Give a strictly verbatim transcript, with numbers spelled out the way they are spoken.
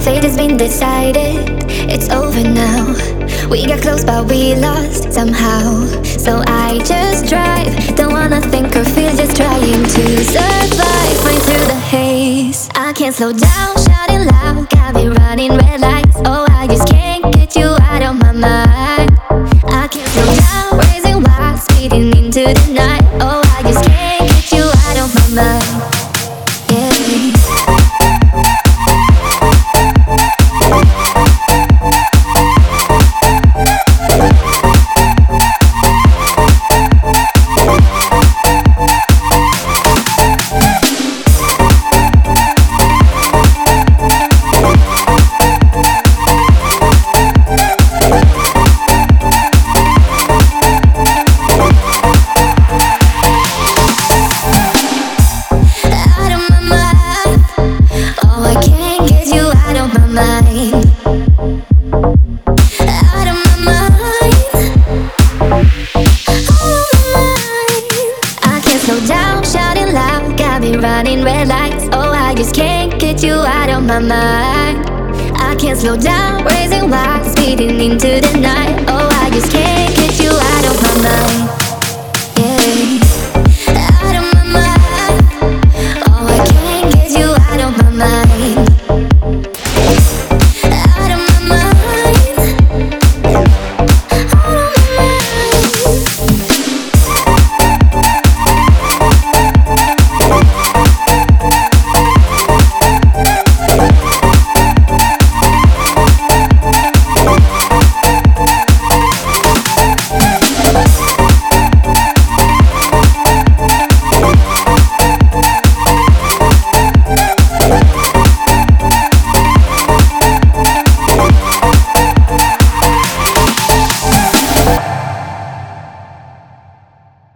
Fate has been decided, it's over now. We got close but we lost somehow. So I just drive, don't wanna think or feel, just trying to survive. Flying through the haze, I can't slow down, shouting loud, got me running red lights. Oh, I just can't get you out of my mind. I can't slow down, raising wild, speeding into the night. Oh, I just can't get you out of my mind. Yeah. Running red lights, oh, I just can't get you out of my mind. I can't slow down, raising wild, speeding into the night. Oh, I just can't get you out of my mind.